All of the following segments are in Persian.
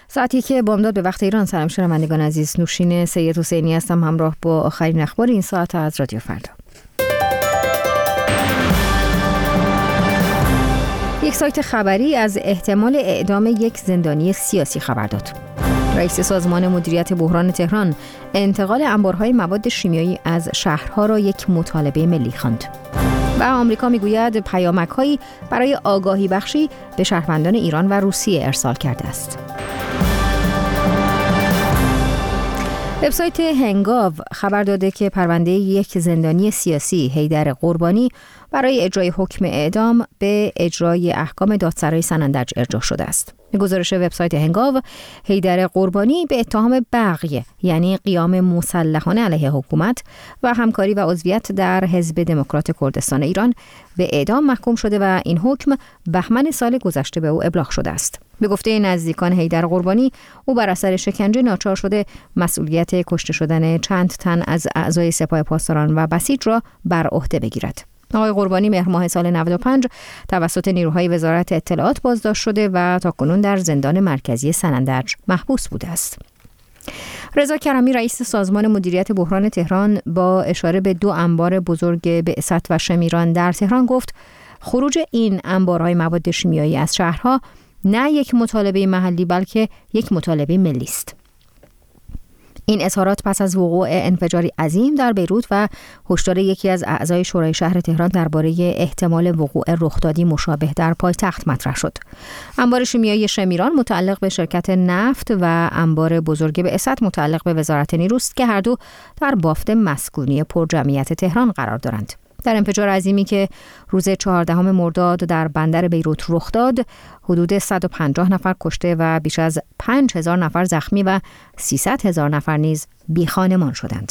ساعتی که بامداد به وقت ایران. سلام شنوندگان عزیز، نوشین سید حسینی هستم همراه با آخرین اخبار این ساعت از رادیو فردا. یک سایت خبری از احتمال اعدام یک زندانی سیاسی خبر داد. رئیس سازمان مدیریت بحران تهران انتقال انبارهای مواد شیمیایی از شهرها را یک مطالبه ملی خواند. و آمریکا میگوید پیامک‌هایی برای آگاهی بخشی به شهروندان ایران و روسیه ارسال کرده است. وبسایت هنگاو خبر داده که پرونده یک زندانی سیاسی حیدر قربانی برای اجرای حکم اعدام به اجرای احکام دادسرای سنندج ارجاع شده است. به گزارش وبسایت هنگاو، حیدر قربانی به اتهام بغی یعنی قیام مسلحانه علیه حکومت و همکاری و عضویت در حزب دموکرات کردستان ایران به اعدام محکوم شده و این حکم بهمن سال گذشته به او ابلاغ شده است. به گفته نزدیکان حیدر قربانی، او بر اثر شکنجه ناچار شده مسئولیت کشته شدن چند تن از اعضای سپاه پاسداران و بسیج را بر عهده بگیرد. آقای قربانی مهر ماه سال 95 توسط نیروهای وزارت اطلاعات بازداشت شده و تاکنون در زندان مرکزی سنندج محبوس بوده است. رضا کرمی رئیس سازمان مدیریت بحران تهران با اشاره به 2 انبار بزرگ بعثت و شمیران در تهران گفت خروج این انبارهای مواد شیمیایی از شهرها نه یک مطالبه محلی بلکه یک مطالبه ملی است. این اظهارات پس از وقوع انفجاری عظیم در بیروت و هشدار یکی از اعضای شورای شهر تهران درباره احتمال وقوع رخدادی مشابه در پایتخت مطرح شد. انبار شیمیایی شمیران متعلق به شرکت نفت و انبار بزرگ بعثت متعلق به وزارت نیروست که هر دو در بافت مسکونی پرجمعیت تهران قرار دارند. در انفجار عظیمی که روز 14 مرداد در بندر بیروت رخ داد، حدود 150 نفر کشته و بیش از 5000 نفر زخمی و 300,000 نفر نیز بیخانمان شدند.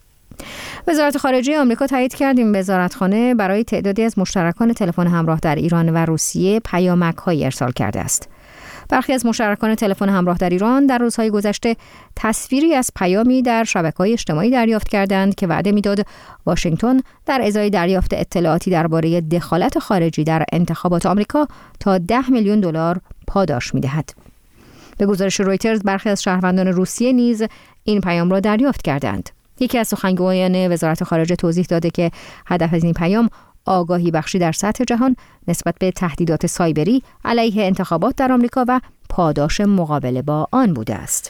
وزارت خارجه آمریکا تایید کرد این وزارتخانه برای تعدادی از مشترکان تلفن همراه در ایران و روسیه پیامک‌هایی ارسال کرده است. برخی از مشترکان تلفن همراه در ایران در روزهای گذشته تصویری از پیامی در شبکه‌های اجتماعی دریافت کردند که وعده می‌داد واشنگتن در ازای دریافت اطلاعاتی درباره دخالت خارجی در انتخابات آمریکا تا $10 میلیون پاداش می‌دهد. به گزارش رویترز برخی از شهروندان روسیه نیز این پیام را دریافت کردند. یکی از سخنگویان وزارت خارجه توضیح داده که هدف از این پیام آگاهی بخشی در سطح جهان نسبت به تهدیدات سایبری علیه انتخابات در آمریکا و پاداش مقابله با آن بوده است.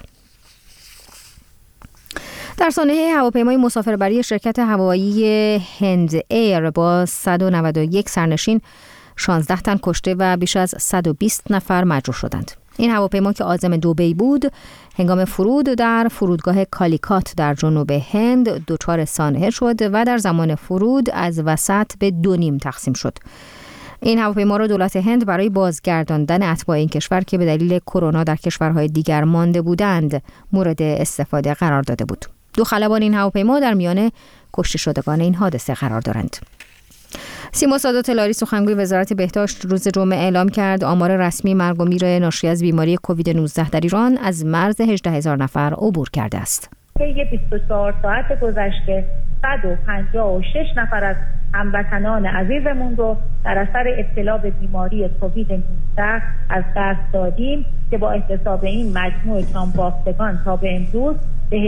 در سانحه هواپیمای مسافربری شرکت هوایی هند ایر با 191 سرنشین 16 تن کشته و بیش از 120 نفر مجروح شدند. این هواپیما که عازم دبی بود، هنگام فرود در فرودگاه کالیکات در جنوب هند دچار سانحه شد و در زمان فرود از وسط به 2 نیم تقسیم شد. این هواپیما را دولت هند برای بازگرداندن اتباع این کشور که به دلیل کرونا در کشورهای دیگر مانده بودند مورد استفاده قرار داده بود. 2 خلبان این هواپیما در میان کشته شدگان این حادثه قرار دارند. سیما سادات لاری سخنگوی وزارت بهداشت روز جمعه اعلام کرد آمار رسمی مرگ و میر ناشی از بیماری کووید 19 در ایران از مرز 18,000 نفر عبور کرده است. طی 24 ساعت گذشته 156 نفر از هموطنان عزیزمون رو در اثر ابتلا به بیماری کووید 19 از دست دادیم که با احتساب این مجموع جانباختگان تا به امروز به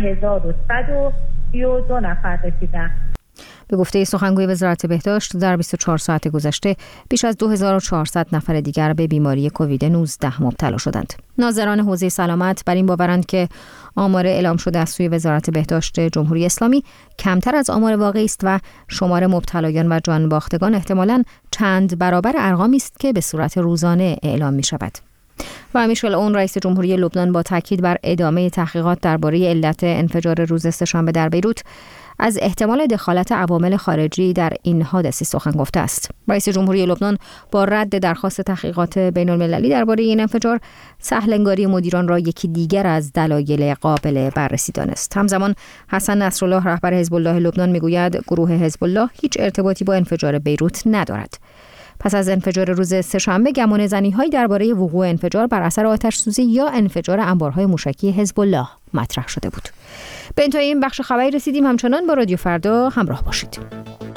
18,132 نفر رسیدند. به گفته سخنگوی وزارت بهداشت در 24 ساعت گذشته بیش از 2400 نفر دیگر به بیماری کووید 19 مبتلا شدند. ناظران حوزه سلامت بر این باورند که آمار اعلام شده از سوی وزارت بهداشت جمهوری اسلامی کمتر از آمار واقعی است و شمار مبتلایان و جان باختگان احتمالاً چند برابر ارقامی است که به صورت روزانه اعلام می شود. و میشل اون رئیس جمهوری لبنان با تاکید بر ادامه تحقیقات درباره علت انفجار روز سه‌شنبه در بیروت از احتمال دخالت عوامل خارجی در این حادثه سخن گفته است. رئیس جمهوری لبنان با رد درخواست تحقیقات بین‌المللی درباره این انفجار، سهل‌انگاری مدیران را یکی دیگر از دلایل قابل بررسی دانست. همزمان حسن نصرالله رهبر حزب الله لبنان میگوید گروه حزب الله هیچ ارتباطی با انفجار بیروت ندارد. پس از انفجار روز سه‌شنبه گمان زنی‌هایی درباره وقوع انفجار بر اثر آتش‌سوزی یا انفجار انبارهای موشکی حزب الله مطرح شده بود. به انتهای این بخش خبری رسیدیم. همچنان با رادیو فردا همراه باشید.